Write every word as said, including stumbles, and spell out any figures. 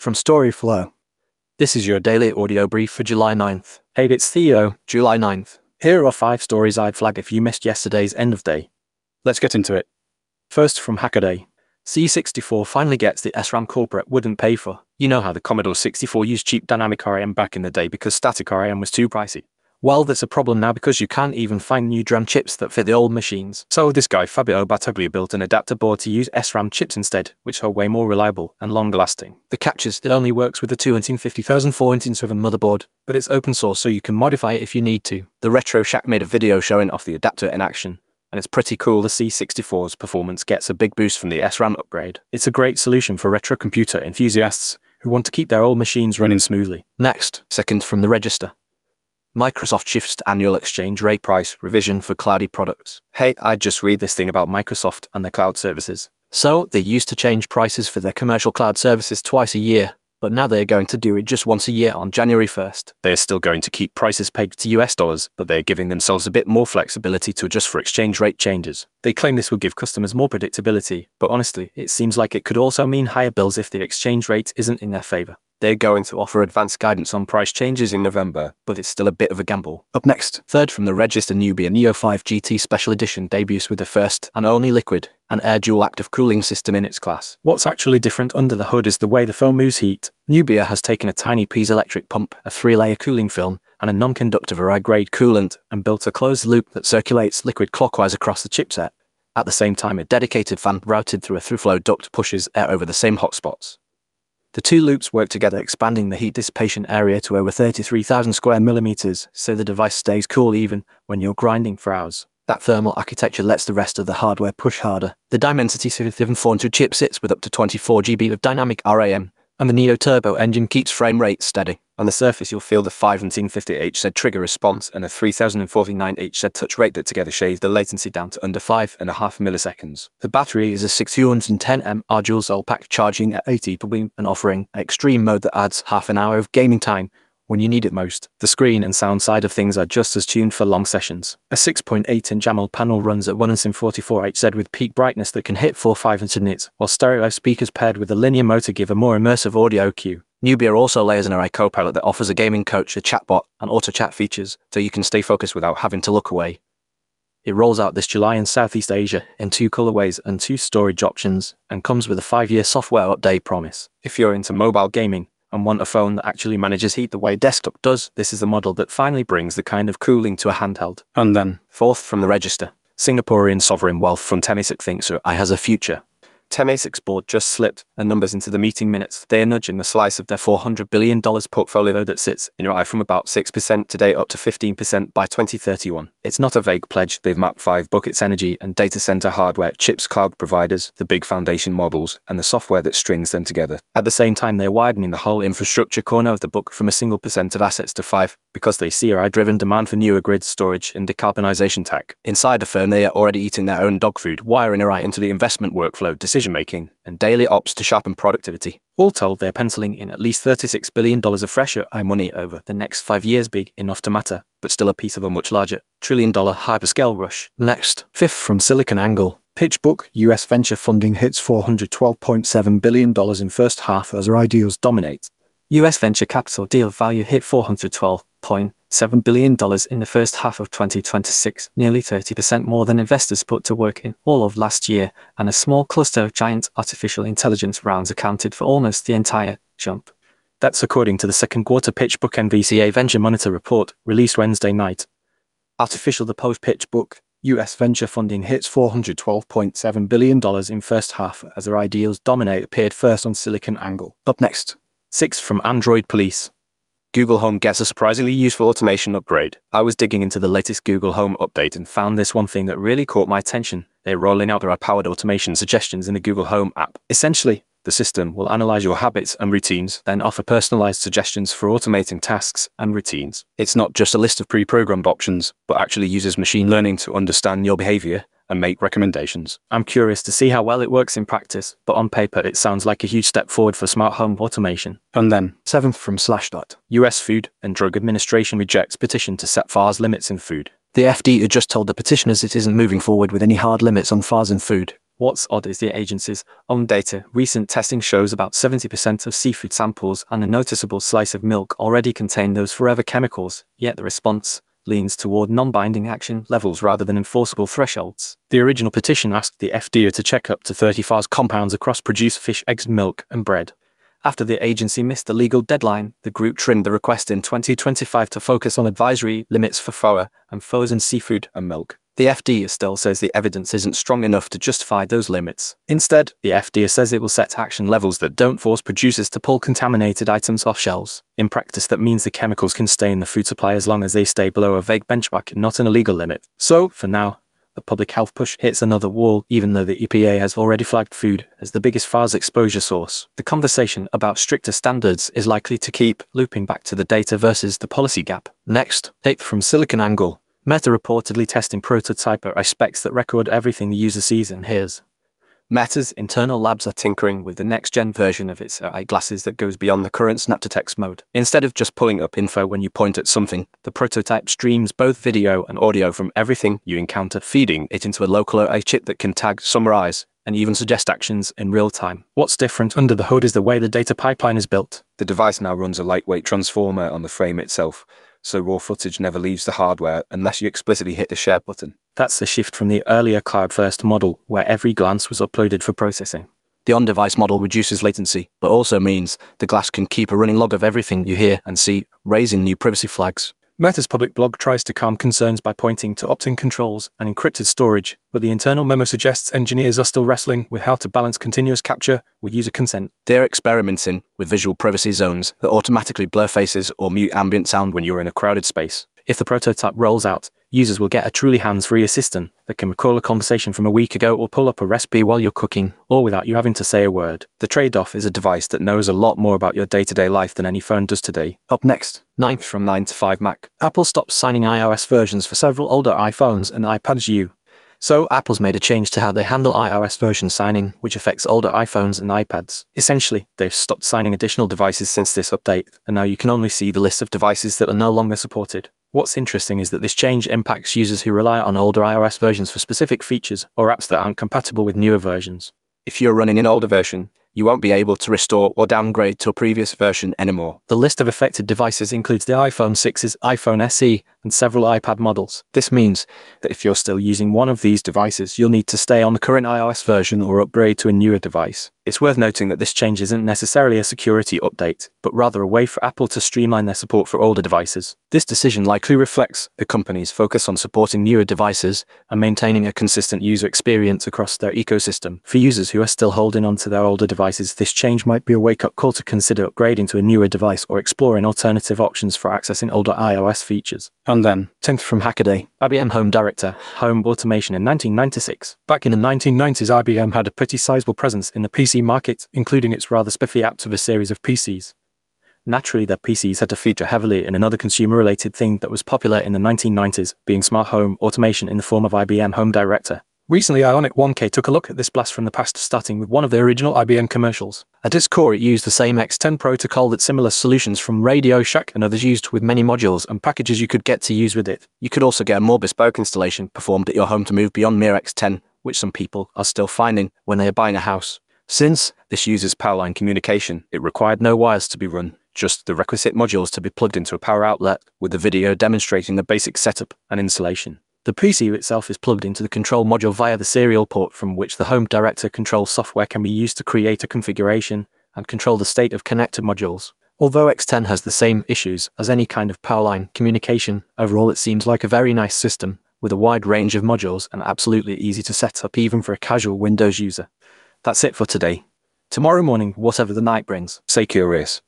from Storyflow. This is your daily audio brief for July ninth. Hey, it's Theo, July ninth. Here are five stories I'd flag if you missed yesterday's end of day. Let's get into it. First, from Hackaday. C sixty-four finally gets the S RAM corporate wouldn't pay for. You know how the Commodore sixty-four used cheap dynamic R A M back in the day because static R A M was too pricey. Well, that's a problem now because you can't even find new DRAM chips that fit the old machines. So this guy Fabio Battaglia built an adapter board to use S RAM chips instead, which are way more reliable and longer lasting. The catch is it only works with the two hundred fifty thousand four hundred seven motherboard, but it's open source so you can modify it if you need to. The Retro Shack made a video showing off the adapter in action, and it's pretty cool. The C sixty-four's performance gets a big boost from the S RAM upgrade. It's a great solution for retro computer enthusiasts who want to keep their old machines running smoothly. Next, second from the Register. Microsoft shifts to annual exchange rate price revision for cloudy products. Hey, I just read this thing about Microsoft and their cloud services. So, they used to change prices for their commercial cloud services twice a year, but now they're going to do it just once a year on January first. They're still going to keep prices pegged to U S dollars, but they're giving themselves a bit more flexibility to adjust for exchange rate changes. They claim this will give customers more predictability, but honestly, it seems like it could also mean higher bills if the exchange rate isn't in their favor. They're going to offer advanced guidance on price changes in November, but it's still a bit of a gamble. Up next, third from the Register, Nubia Neo five G T Special Edition debuts with the first and only liquid and air dual active cooling system in its class. What's actually different under the hood is the way the phone moves heat. Nubia has taken a tiny piezoelectric pump, a three-layer cooling film, and a non-conductive Arai-grade coolant and built a closed loop that circulates liquid clockwise across the chipset. At the same time, a dedicated fan routed through a through-flow duct pushes air over the same hotspots. The two loops work together, expanding the heat dissipation area to over thirty-three thousand square millimeters, so the device stays cool even when you're grinding for hours. That thermal architecture lets the rest of the hardware push harder. The Dimensity seven four hundred chip sits with up to twenty-four gigabytes of dynamic R A M, and the Neo Turbo engine keeps frame rate steady. On the surface, you'll feel the five nineteen fifty H Z trigger response and a three thousand forty-nine H Z touch rate that together shave the latency down to under five and a half milliseconds. The battery is a six hundred ten milliamp hour dual cell pack charging at eighty per beam and offering an extreme mode that adds half an hour of gaming time when you need it most. The screen and sound side of things are just as tuned for long sessions. A six point eight inch AMOLED panel runs at one hundred forty-four H Z with peak brightness that can hit four thousand five hundred nits, while stereo speakers paired with a linear motor give a more immersive audio cue. Nubia also layers an Arai Copilot that offers a gaming coach, a chatbot, and auto chat features, so you can stay focused without having to look away. It rolls out this July in Southeast Asia in two colorways and two storage options, and comes with a five-year software update promise. If you're into mobile gaming and want a phone that actually manages heat the way desktop does, this is the model that finally brings the kind of cooling to a handheld. And then, fourth from the Register, Singaporean sovereign wealth fund Temasek thinks A I has a future. Temasek's board just slipped and numbers into the meeting minutes. They are nudging the slice of their four hundred billion dollars portfolio that sits in A I from about six percent today up to fifteen percent by twenty thirty-one. It's not a vague pledge. They've mapped five buckets: energy and data center hardware, chips, cloud providers, the big foundation models, and the software that strings them together. At the same time, they're widening the whole infrastructure corner of the book from a single percent of assets to five, because they see A I-driven demand for newer grid storage and decarbonization tech. Inside the firm, they are already eating their own dog food, wiring A I into the investment workflow, decision-making, and daily ops to sharpen productivity. All told, they're penciling in at least thirty-six billion dollars of fresh A I money over the next five years, big enough to matter, but still a piece of a much larger trillion-dollar hyperscale rush. Next, fifth from SiliconANGLE. PitchBook, U S venture funding hits four hundred twelve point seven billion dollars in first half as Arai deals dominate. U S venture capital deal value hit four hundred twelve point seven billion dollars in the first half of twenty twenty-six, nearly thirty percent more than investors put to work in all of last year, and a small cluster of giant artificial intelligence rounds accounted for almost the entire jump. That's according to the second quarter PitchBook N V C A Venture Monitor report, released Wednesday night. Artificial the post-PitchBook, U S venture funding hits four hundred twelve point seven billion dollars in first half as Arai deals dominate appeared first on SiliconANGLE. Up next, sixth from Android Police. Google Home gets a surprisingly useful automation upgrade. I was digging into the latest Google Home update and found this one thing that really caught my attention. They're rolling out Arai-powered automation suggestions in the Google Home app. Essentially, the system will analyze your habits and routines, then offer personalized suggestions for automating tasks and routines. It's not just a list of pre-programmed options, but actually uses machine learning to understand your behavior and make recommendations. I'm curious to see how well it works in practice, but on paper it sounds like a huge step forward for smart home automation. And then, seventh from Slashdot. U S Food and Drug Administration rejects petition to set F A R's limits in food. The F D A just told the petitioners it isn't moving forward with any hard limits on F A Rs in food, What's odd is the agency's own data. Recent testing shows about seventy percent of seafood samples and a noticeable slice of milk already contain those forever chemicals, yet the response leans toward non-binding action levels rather than enforceable thresholds. The original petition asked the F D A to check up to thirty F A S compounds across produced fish, eggs, milk, and bread. After the agency missed the legal deadline, the group trimmed the request in twenty twenty-five to focus on advisory limits for F O A and frozen seafood and milk. The F D A still says the evidence isn't strong enough to justify those limits. Instead, the F D A says it will set action levels that don't force producers to pull contaminated items off shelves. In practice, that means the chemicals can stay in the food supply as long as they stay below a vague benchmark and not an illegal limit. So, for now, the public health push hits another wall, even though the E P A has already flagged food as the biggest F A S exposure source. The conversation about stricter standards is likely to keep looping back to the data versus the policy gap. Next, tape from SiliconANGLE. Meta reportedly testing prototype A I specs that record everything the user sees and hears. Meta's internal labs are tinkering with the next-gen version of its A I glasses that goes beyond the current snap-to-text mode. Instead of just pulling up info when you point at something, the prototype streams both video and audio from everything you encounter, feeding it into a local A I chip that can tag, summarize, and even suggest actions in real time. What's different under the hood is the way the data pipeline is built. The device now runs a lightweight transformer on the frame itself, so raw footage never leaves the hardware unless you explicitly hit the share button. That's a shift from the earlier cloud-first model, where every glance was uploaded for processing. The on-device model reduces latency, but also means the glass can keep a running log of everything you hear and see, raising new privacy flags. Meta's public blog tries to calm concerns by pointing to opt-in controls and encrypted storage, but the internal memo suggests engineers are still wrestling with how to balance continuous capture with user consent. They're experimenting with visual privacy zones that automatically blur faces or mute ambient sound when you're in a crowded space. If the prototype rolls out, users will get a truly hands-free assistant that can recall a conversation from a week ago or pull up a recipe while you're cooking, all without you having to say a word. The trade-off is a device that knows a lot more about your day-to-day life than any phone does today. Up next, ninth from nine to five Mac. Apple stopped signing iOS versions for several older iPhones and iPads U. So Apple's made a change to how they handle iOS version signing, which affects older iPhones and iPads. Essentially, they've stopped signing additional devices since this update, and now you can only see the list of devices that are no longer supported. What's interesting is that this change impacts users who rely on older iOS versions for specific features or apps that aren't compatible with newer versions. If you're running an older version, you won't be able to restore or downgrade to a previous version anymore. The list of affected devices includes the iPhone sixes, iPhone S E, and several iPad models. This means that if you're still using one of these devices, you'll need to stay on the current iOS version or upgrade to a newer device. It's worth noting that this change isn't necessarily a security update, but rather a way for Apple to streamline their support for older devices. This decision likely reflects the company's focus on supporting newer devices and maintaining a consistent user experience across their ecosystem. For users who are still holding on to their older devices, this change might be a wake-up call to consider upgrading to a newer device or exploring alternative options for accessing older iOS features. And then, tenth from Hackaday, I B M Home Director, Home Automation in nineteen ninety-six. Back in the nineteen nineties, I B M had a pretty sizable presence in the P C market, including its rather spiffy Aptiva series of P Cs. Naturally, their P Cs had to feature heavily in another consumer-related thing that was popular in the nineteen nineties, being smart home automation in the form of I B M Home Director. Recently, Ionic one K took a look at this blast from the past, starting with one of the original I B M commercials. At its core, it used the same X ten protocol that similar solutions from Radio Shack and others used, with many modules and packages you could get to use with it. You could also get a more bespoke installation performed at your home to move beyond mere X ten, which some people are still finding when they are buying a house. Since this uses powerline communication, it required no wires to be run, just the requisite modules to be plugged into a power outlet, with the video demonstrating the basic setup and installation. The P C itself is plugged into the control module via the serial port, from which the Home Director control software can be used to create a configuration and control the state of connected modules. Although X ten has the same issues as any kind of powerline communication, overall it seems like a very nice system, with a wide range of modules and absolutely easy to set up even for a casual Windows user. That's it for today. Tomorrow morning, whatever the night brings, stay curious.